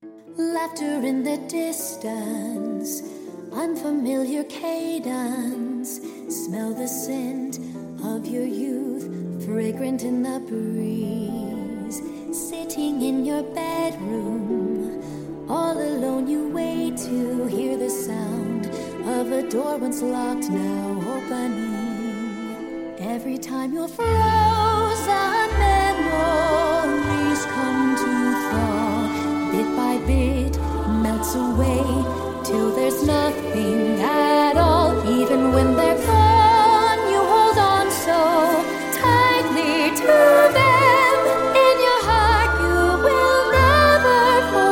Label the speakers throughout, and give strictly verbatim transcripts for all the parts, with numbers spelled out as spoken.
Speaker 1: Laughter in the distance, unfamiliar cadence. Smell the scent of your youth, fragrant in the breeze. Sitting in your bedroom, all alone you wait to hear the sound of a door once locked, now opening. Every time your frozen memories come to thaw, bit by bit melts away till there's nothing at all. Even when they're gone, you hold on so tightly to them. In your heart you will never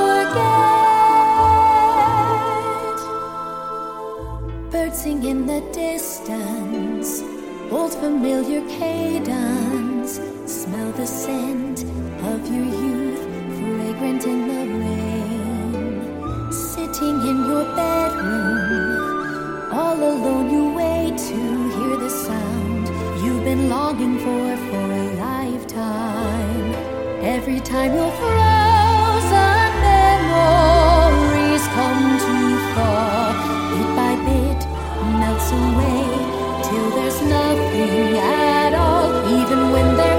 Speaker 1: forget. Birds sing in the distance, old familiar cadence. Smell the scent of your youth, fragrant in the rain. Sitting in your bedroom, all alone you wait to hear the sound you've been longing for for a lifetime. Every time your frozen memories come to thaw, bit by bit melts away till there's nothing at all. Even when there's